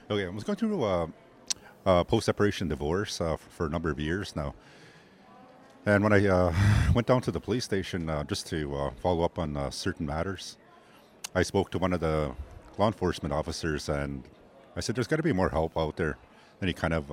Okay, I was going through post-separation divorce for a number of years now. And when I went down to the police station just to follow up on certain matters, I spoke to one of the law enforcement officers and I said, there's got to be more help out there. And he kind of,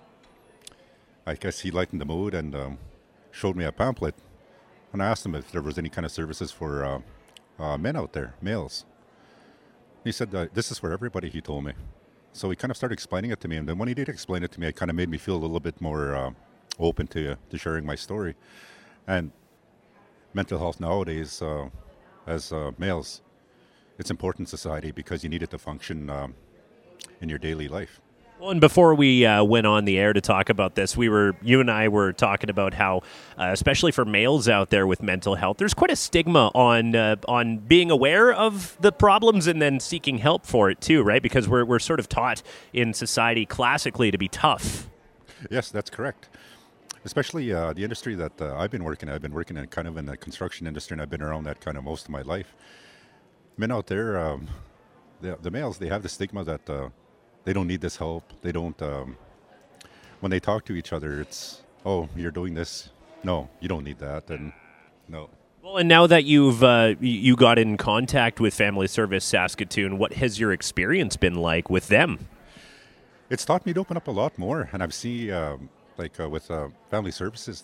I guess he lightened the mood and showed me a pamphlet. And I asked him if there was any kind of services for men out there, males. He said, this is for everybody, he told me. So he kind of started explaining it to me. And then when he did explain it to me, it kind of made me feel a little bit more open to sharing my story. And mental health nowadays, as males, it's important in society because you need it to function in your daily life. Well, and before we went on the air to talk about this, you and I were talking about how, especially for males out there with mental health, there's quite a stigma on being aware of the problems and then seeking help for it too, right? Because we're sort of taught in society classically to be tough. Yes, that's correct. Especially the industry that I've been working in. I've been working in kind of in the construction industry, and I've been around that kind of most of my life. Men out there, the males, they have the stigma that they don't need this help. They don't. When they talk to each other, it's, oh, you're doing this. No, you don't need that. And no. Well, and now that you got in contact with Family Service Saskatoon, what has your experience been like with them? It's taught me to open up a lot more, and I've seen with Family Services,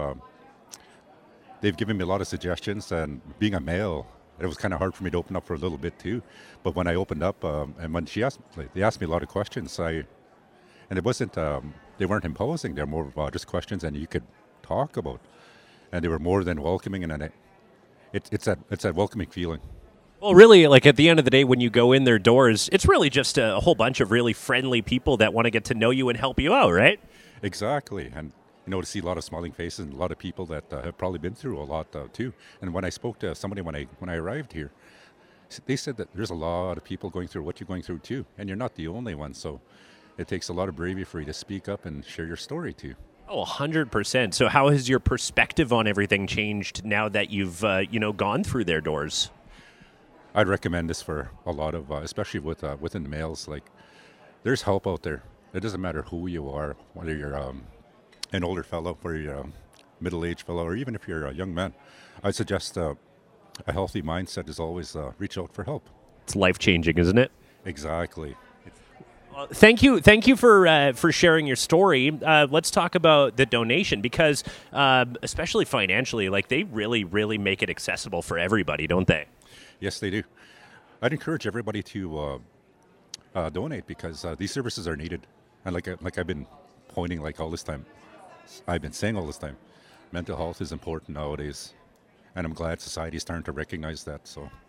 they've given me a lot of suggestions. And being a male, it was kind of hard for me to open up for a little bit too. But when I opened up, and when they asked me a lot of questions, and it wasn't, they weren't imposing. They're more of just questions, and you could talk about. And they were more than welcoming, and it's that welcoming feeling. Well, really, like at the end of the day, when you go in their doors, it's really just a whole bunch of really friendly people that want to get to know you and help you out, right? Exactly, and to see a lot of smiling faces and a lot of people that have probably been through a lot too. And when I spoke to somebody when I arrived here, they said that there's a lot of people going through what you're going through too, and you're not the only one. So it takes a lot of bravery for you to speak up and share your story too. Oh, 100%. So how has your perspective on everything changed now that you've gone through their doors? I'd recommend this for a lot of, especially within the males. Like, there's help out there. It doesn't matter who you are, whether you're an older fellow, whether you're a middle-aged fellow, or even if you're a young man. I suggest a healthy mindset is always reach out for help. It's life-changing, isn't it? Exactly. Thank you for sharing your story. Let's talk about the donation because, especially financially, like they really, really make it accessible for everybody, don't they? Yes, they do. I'd encourage everybody to donate because these services are needed. And like I've been pointing all this time, I've been saying all this time, mental health is important nowadays. And I'm glad society is starting to recognize that. So.